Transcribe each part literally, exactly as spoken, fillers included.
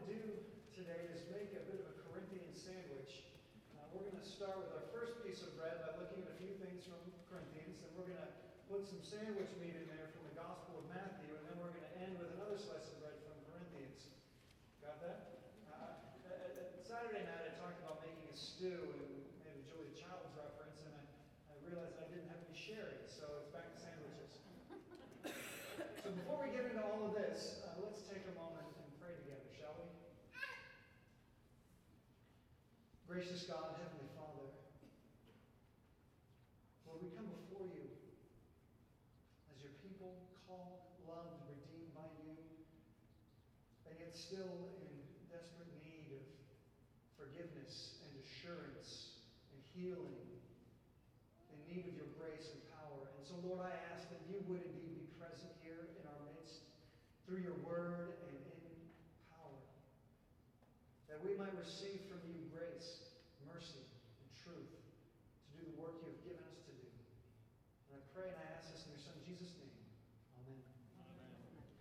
do today is make a bit of a Corinthian sandwich. Uh, we're going to start with our first piece of bread by looking at a few things from Corinthians, and we're going to put some sandwich meat in there from the Gospel of Matthew, and then we're going to end with another slice of bread from Corinthians. Got that? Uh, at, at Saturday night I talked about making a stew and made a Julia Child's reference, and I, I realized I didn't have any sherry, so it's back to sandwiches. So before we get into all of this, uh, let's take a moment and pray together, shall we? Gracious God, Heavenly Father, Lord, we come before you as your people, called, loved, redeemed by you, and yet still in desperate need of forgiveness and assurance and healing, in need of your grace and power. And so, Lord, I ask that you would indeed be present here in our midst through your word and in power, that we might receive from you grace, mercy, and truth to do the work you have given us to do. And I pray and I ask this in your Son Jesus' name. Amen. Amen.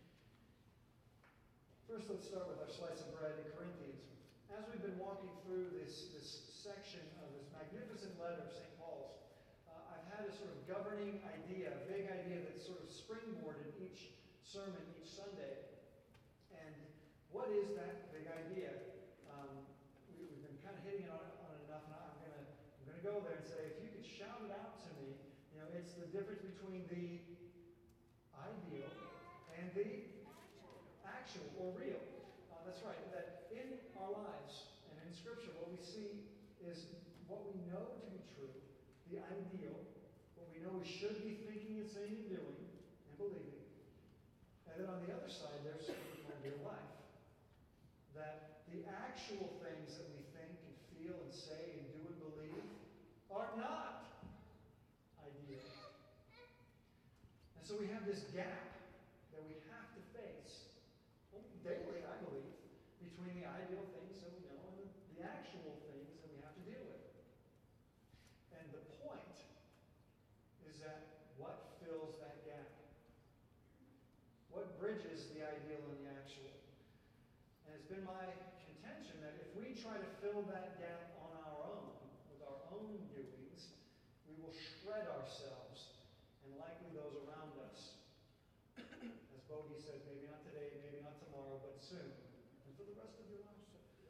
First, let's start with our slice of bread in Corinthians. As we've been walking through this, this section of this magnificent letter of Saint Paul's, uh, I've had a sort of governing idea, a big idea that's sort of springboarded each sermon, each Sunday. And what is that big idea? Um, we, we've been kind of hitting it on, on it enough, and I'm going to I'm going to go there and say, if you could shout it out to me, you know, it's the difference between the ideal and the actual or real. Uh, that's right. That in our lives and in Scripture, what we see is what we know to be true, the ideal, what we know we should be thinking and saying and doing and believing. And then on the other side, there's something called real life. That the actual things that we think and feel and say and do and believe are not ideal. And so we have this gap that we have to face well, daily, I believe, between the ideal things that we know and the actual things that we have to deal with. And the point is that what fills that gap? What bridges the ideal and the actual? And it's been my contention that if we try to fill that gap on our own, with our own doings, we will shred ourselves and likely those around us. As Bogey said, maybe not today, maybe not tomorrow, but soon. And for the rest of your life.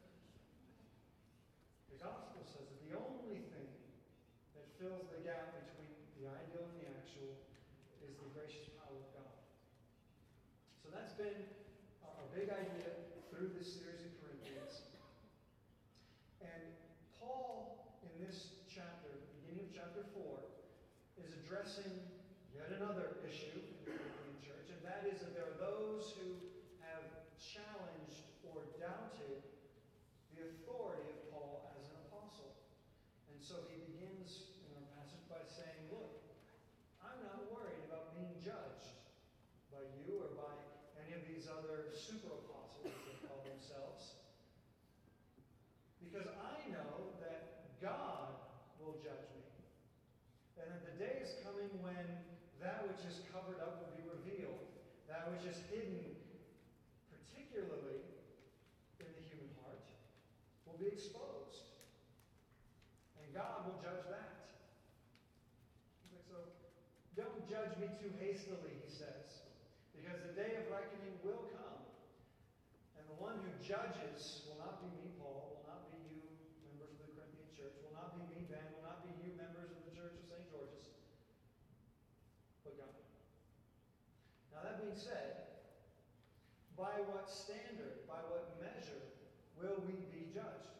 The gospel says that the only thing that fills the gap between the ideal and the actual is the gracious power of God. So that's been our big idea through this series in Corinthians. And Paul, in this chapter, beginning of chapter four, is addressing yet another issue in the Corinthian church, and that is that there are those who have challenged or doubted the authority of Paul as an apostle. And so he begins in our passage by saying, look, I'm not worried about being judged by you or by any of these other super apostles, as they call themselves, because I know that God will judge me. And that the day is coming when that which is covered up will be revealed, that which is hidden, particularly in the human heart, will be exposed. And God will judge that. So, don't judge me too hastily, he says, because the day of reckoning will come. And the one who judges will not be me, Paul, will not be you, members of the Corinthian church, will not be me, Ben, will not be you, members of the Church of Saint George's, but God. Now that being said, by what standard, by what measure will we be judged?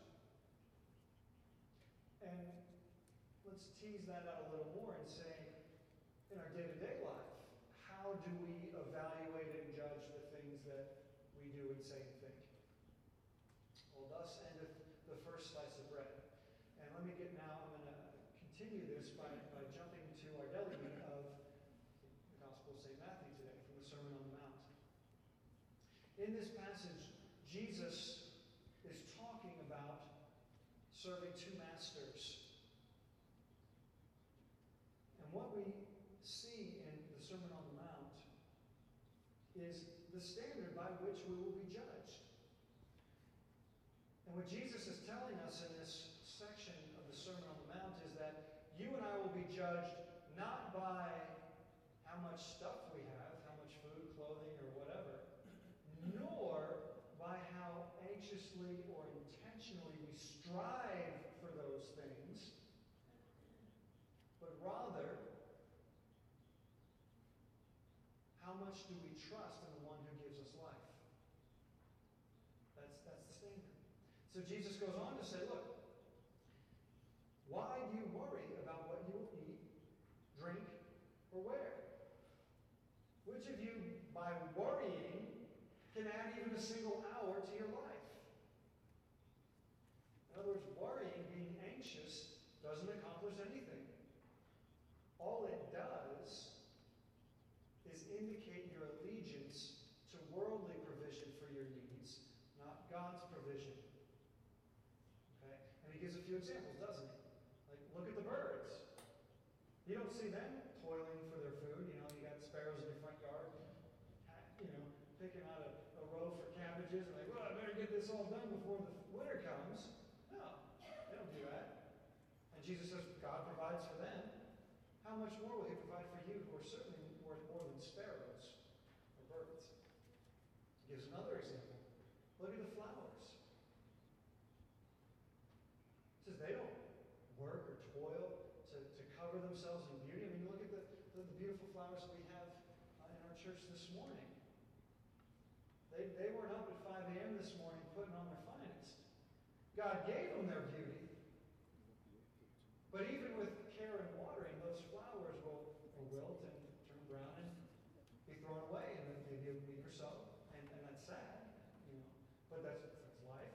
And let's tease that out a little more and say, in our day-to-day life, how do we evaluate and judge the things that we do and say and think? Well, thus endeth the first slice of bread. And let me get now, I'm going to continue this by, by jumping to our delegate of the Gospel of Saint Matthew today from the Sermon on the Mount. In this passage, Jesus is talking about serving two masters. And what we see in the Sermon on the Mount is the standard by which we will be judged. And what Jesus is telling us in this section of the Sermon on the Mount is that you and I will be judged not by how much stuff we have, how much food, clothing, or whatever, nor by how anxiously or intentionally we strive for those things, but rather, how much do we trust in the one who gives us life? That's, that's the standard. So Jesus goes on to say, look, why do you worry about what you will eat, drink, or wear? Which of you, by worrying, can add even a single hour to your life? In other words, worrying, being anxious, doesn't accomplish anything. All it does is indicate your allegiance to worldly provision for your needs, not God's provision. Okay? And he gives a few examples, doesn't he? Like, look at the birds. You don't see them toiling for their food. You know, you got sparrows in your front yard, you know, picking out a, a row for cabbages, and like, well, I better get this all done before the winter comes. No, they don't do that. And Jesus says, God provides for them. How much more will he provide for you, who are certainly worth more than sparrows or birds? He gives another example. Look at the flowers. He says they don't work or toil to, to cover themselves in beauty. I mean, look at the, the, the beautiful flowers that we have uh, in our church this morning. They, they weren't up at five a.m. this morning putting on their finest. God gave them their beauty. But even with care and watering, those flowers will, will wilt and turn brown and be thrown away in maybe a week or so. And, and that's sad, you know. But that's, that's life.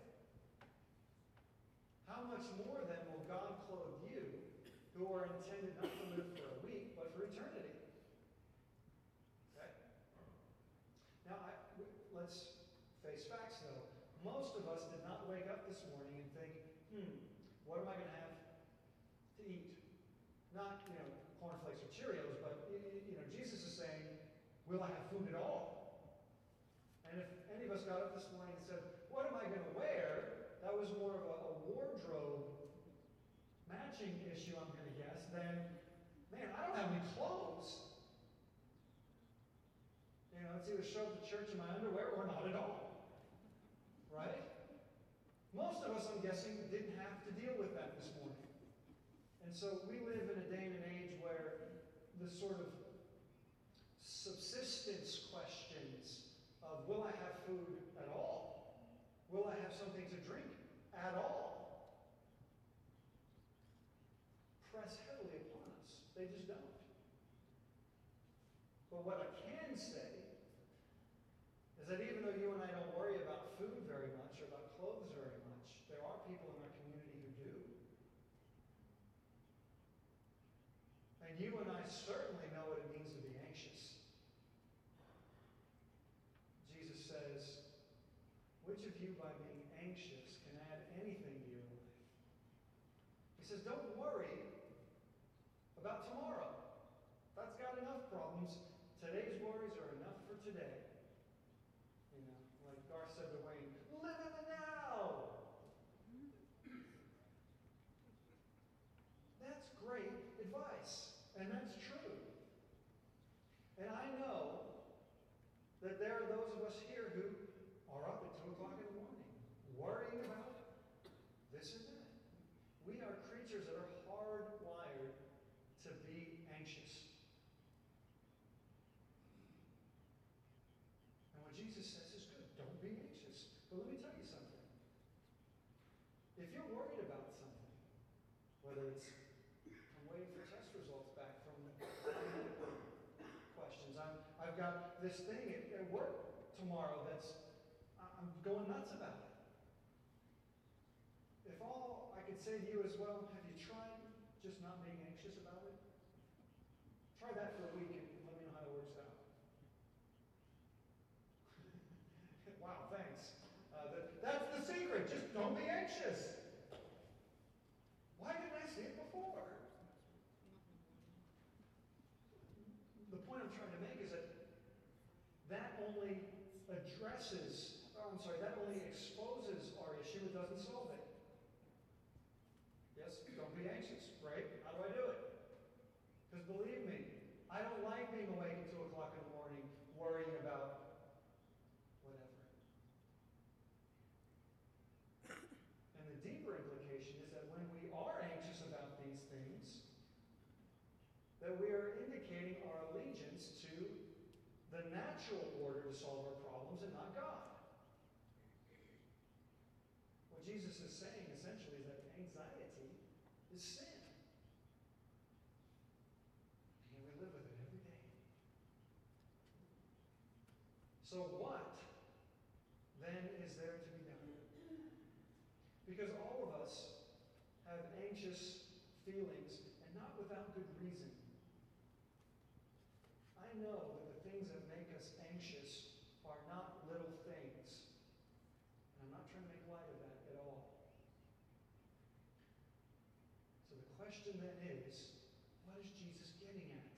How much more then will God clothe you, who are intended not to live for a week, but for eternity? Okay? Now, I, let's face facts, though. Most of us did not wake up this morning and think, hmm, what am I going to have to eat? Not, you know, cornflakes or Cheerios, but, you know, Jesus is saying, will I have food at all? And if any of us got up this morning and said, what am I going to wear? That was more of a, a wardrobe matching issue, I'm going to guess, than, man, I don't have any clothes. You know, it's either show up to church in my underwear or not at all. Right? Most of us, I'm guessing, didn't have to deal with that this morning. And so we live in a day and an age where the sort of subsistence questions of will I have food at all? Will I have something to drink at all? Press heavily upon us. They just don't. But what I can say is that even though you and I don't worry about food very much or about clothes very much, there are people in our community who do. And you and I certainly know what it means to be anxious. Jesus says, which of you by being anxious can add anything to your life? He says, don't worry about tomorrow. That's got enough problems. Today's worries are enough for today. You know, like Garth said to Wayne, live in the now. That's great advice. And that's true. And I know that there are those of us here who are up at two o'clock in the morning, worrying about this and that. We are creatures that are hardwired to be anxious. And what Jesus says is good. Don't be anxious. But let me tell you something. If you're worried about something, whether it's I'm waiting for test results back from the questions, I'm, I've got this thing at, at work tomorrow that's, I'm going nuts about it. If all I could say to you is, well, have you tried just not being anxious about it? Try that for a week and let me know how it works out. Wow, thanks. Uh, that, that's the secret. Just don't be anxious. Why didn't I see it before? The point I'm trying to make is that that only addresses, oh, I'm sorry, that only exposes our issue. It doesn't solve it. Yes, don't be anxious. Great. How do I do it? Because believe me, I don't like being awake at two o'clock in the morning worrying about whatever. And the deeper implication is that when we are anxious about these things, that we are indicating our allegiance to the natural order to solve our problems and not God. What Jesus is saying essentially is that anxiety is sin. And we live with it every day. So what then is there to be done? Because all of us have anxious feelings, and not without good reason. I know that the things that make us anxious are not little things. And I'm not trying to make light of that at all. So the question then is, what is Jesus getting at?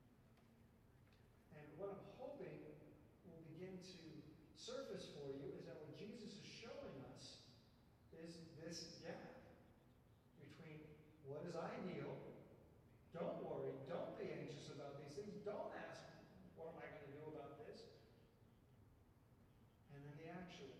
And what I'm hoping will begin to surface for you is that what Jesus is showing us is this gap between what is ideal. Don't worry. Don't be anxious about these things. Don't ask, what am I going to do about this? And then the actual.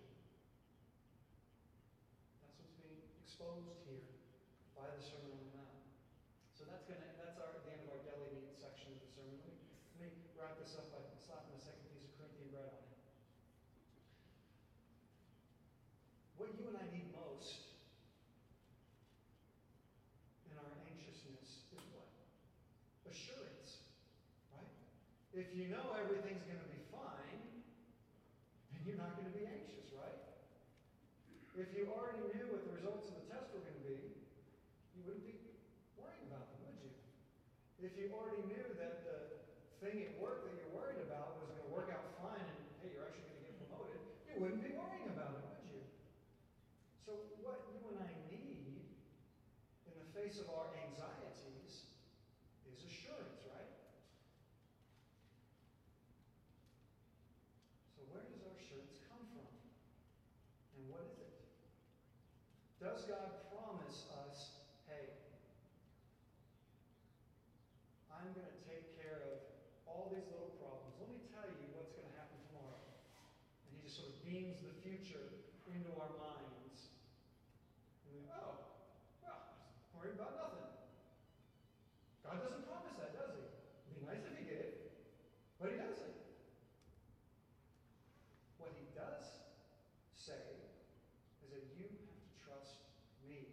That's what's being exposed here by the Sermon on the Mount. So that's going to that's our the end of our deli meat section of the sermon. Let me, let me wrap this up by slapping a second piece of Corinthian bread on it. What you and I need most in our anxiousness is what? Assurance, right? If you know everything's going to be fine, then you're not going to be anxious, right? If you already knew what the results of the test were going to be, you wouldn't be worrying about them, would you? If you already knew that the thing at work that you're worried about was going to work out fine and, hey, you're actually going to get promoted, you wouldn't be worrying about it, would you? So what you and I need in the face of our anxieties is assurance, right? So where does our assurance come from? And what is it? Does God promise us, hey, I'm going to take care of all these little problems. Let me tell you what's going to happen tomorrow. And he just sort of beams the future into our minds. And we go, oh, well, worry about nothing. God doesn't promise that, does he? It'd be nice if he did, but he doesn't. What he does say is that you have to trust me.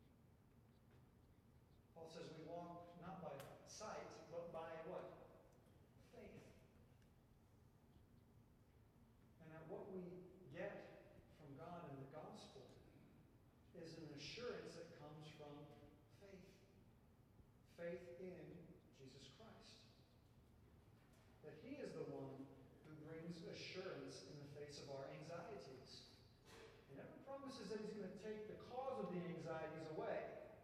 Paul says we walk not by sight, but by what? Faith. And that what we get from God in the gospel is an assurance that comes from faith. Faith in Jesus Christ. That he is the one who brings assurance in the face of our anxieties. He never promises that he's going to take the cause of the anxieties away.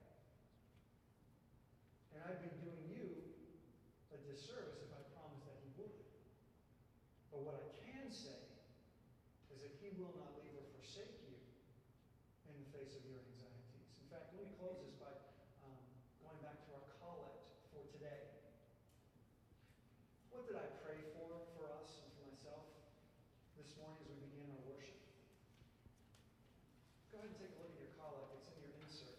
And I'd be doing you a disservice if I promised that he would. But what I can say is that he will not leave or forsake you in the face of your anxieties. In fact, let me close this by um, going back to our collect for today. What did I pray for, for us and for myself this morning as we begin our worship? Go ahead and take a look at your collect. It's in your insert.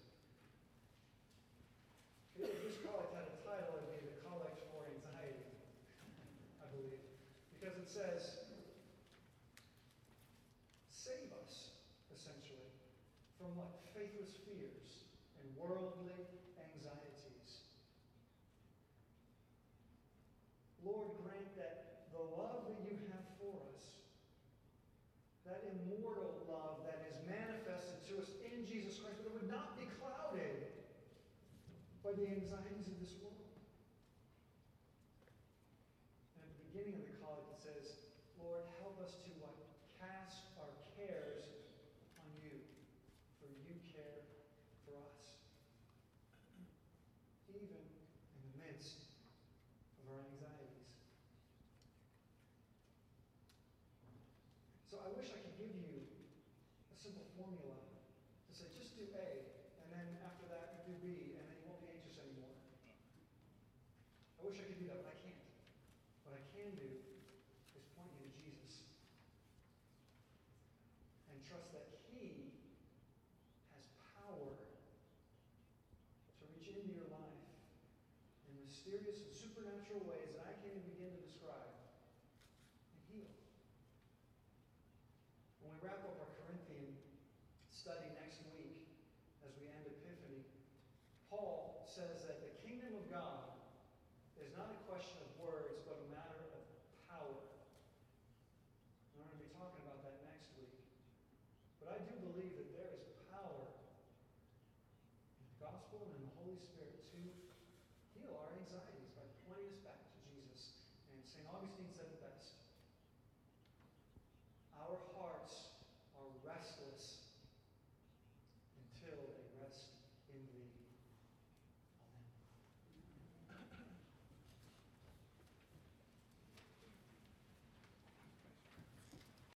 If this collect had a title, it would be the Collect for Anxiety, I believe. Because it says, save us, essentially, from what? Faithless fears and worldly anxieties. Lord, grant that the love that you have for us, that immortal love that is manifested to us in Jesus Christ, that it would not be clouded by the anxieties of this world. And at the beginning of the collect it says, Lord, help us to what? Cast our cares on you, for you care for us. Even in the midst of our anxieties. So I wish I could give you a simple formula say, just do A, and then after that you do B, and then you won't be anxious anymore. I wish I could do that, but I can't. What I can do is point you to Jesus and trust that He has power to reach into your life in mysterious and supernatural ways that I can't even begin to describe and heal. When we wrap up our Corinthian study next week, as we end Epiphany, Paul says that the kingdom of God is not a question of words, but a matter of power. And we're going to be talking about that next week. But I do believe that there is power in the gospel and in the Holy Spirit to heal our anxieties by pointing us back to Jesus. And Saint Augustine said